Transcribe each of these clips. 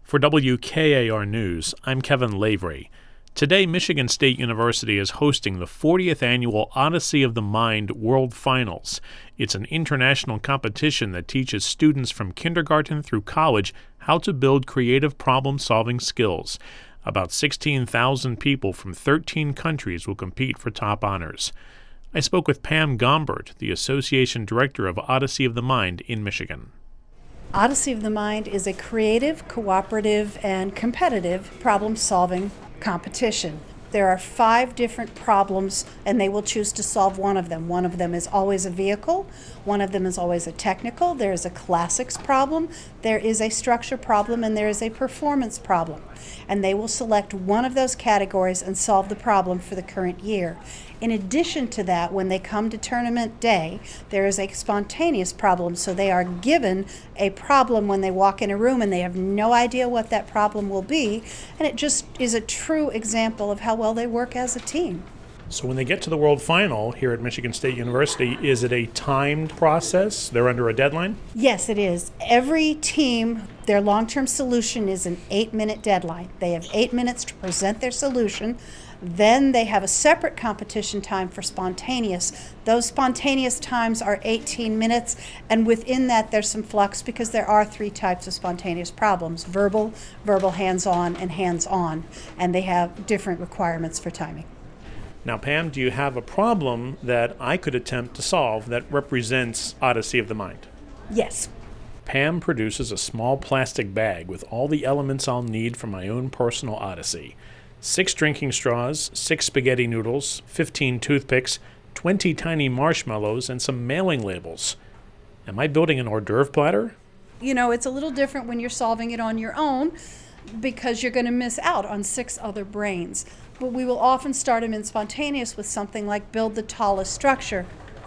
For WKAR News, I'm Kevin Lavery. Today, Michigan State University is hosting the 40th annual Odyssey of the Mind World Finals. It's an international competition that teaches students from kindergarten through college how to build creative problem-solving skills. About 16,000 people from 13 countries will compete for top honors. I spoke with Pam Gombert, the Association Director of Odyssey of the Mind in Michigan. Odyssey of the Mind is a creative, cooperative, and competitive problem-solving competition. There are 5 different problems, and they will choose to solve one of them. One of them is always a vehicle. One of them is always a technical. There is a classics problem. There is a structure problem, and there is a performance problem. And they will select one of those categories and solve the problem for the current year. In addition to that, when they come to tournament day, there is a spontaneous problem. So they are given a problem when they walk in a room and they have no idea what that problem will be. And it just is a true example of how well they work as a team. So when they get to the World Final here at Michigan State University, is it a timed process? They're under a deadline? Yes, it is. Every team, their long-term solution is an 8-minute deadline. They have 8 minutes to present their solution. Then they have a separate competition time for spontaneous. Those spontaneous times are 18 minutes, and within that there's some flux because there are 3 types of spontaneous problems: verbal, hands-on, and hands-on, and they have different requirements for timing. Now, Pam, do you have a problem that I could attempt to solve that represents Odyssey of the Mind? Yes. Pam produces a small plastic bag with all the elements I'll need for my own personal Odyssey. 6 drinking straws, 6 spaghetti noodles, 15 toothpicks, 20 tiny marshmallows, and some mailing labels. Am I building an hors d'oeuvre platter? You know, it's a little different when you're solving it on your own because you're going to miss out on 6 other brains. But we will often start them in spontaneous with something like build the tallest structure.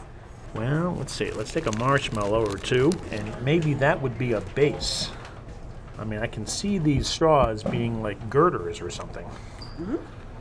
Well, let's see. Let's take a marshmallow or 2, and maybe that would be a base. I mean, I can see these straws being like girders or something. Mm-hmm.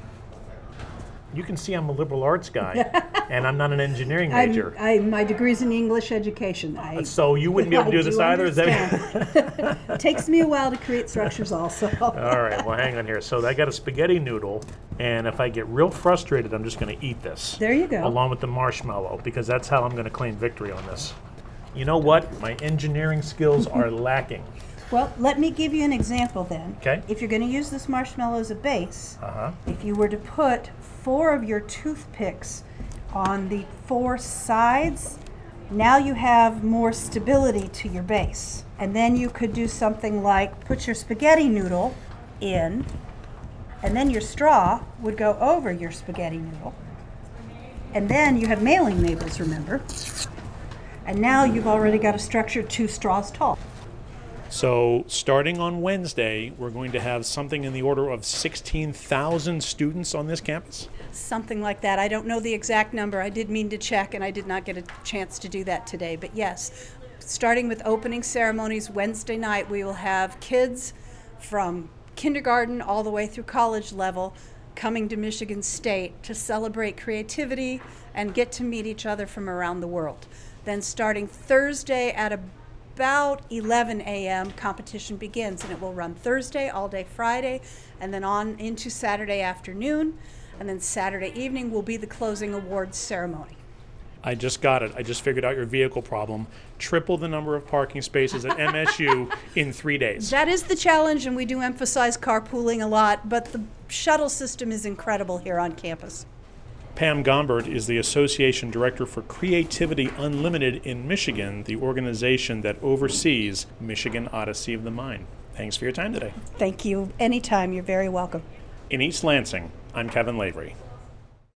You can see I'm a liberal arts guy, and I'm not an engineering major. My degree's in English education. So you wouldn't be able to do this either? Is that... It takes me a while to create structures also. All right, well, hang on here. So I got a spaghetti noodle, and if I get real frustrated, I'm just going to eat this. There you go. Along with the marshmallow, because that's how I'm going to claim victory on this. You know what? My engineering skills are lacking. Well, let me give you an example then. Okay. If you're going to use this marshmallow as a base, if you were to put 4 of your toothpicks on the 4 sides, now you have more stability to your base. And then you could do something like put your spaghetti noodle in, and then your straw would go over your spaghetti noodle. And then you have mailing labels, remember? And now you've already got a structure 2 straws tall. So starting on Wednesday, we're going to have something in the order of 16,000 students on this campus? Something like that. I don't know the exact number. I did mean to check, and I did not get a chance to do that today. But yes, starting with opening ceremonies Wednesday night, we will have kids from kindergarten all the way through college level coming to Michigan State to celebrate creativity and get to meet each other from around the world. Then starting Thursday at about 11 a.m., competition begins, and it will run Thursday, all day Friday, and then on into Saturday afternoon, and then Saturday evening will be the closing awards ceremony. I just got it. I just figured out your vehicle problem. Triple the number of parking spaces at MSU in 3 days. That is the challenge, and we do emphasize carpooling a lot, but the shuttle system is incredible here on campus. Pam Gombert is the Association Director for Creativity Unlimited in Michigan, the organization that oversees Michigan Odyssey of the Mind. Thanks for your time today. Thank you. Anytime. You're very welcome. In East Lansing, I'm Kevin Lavery.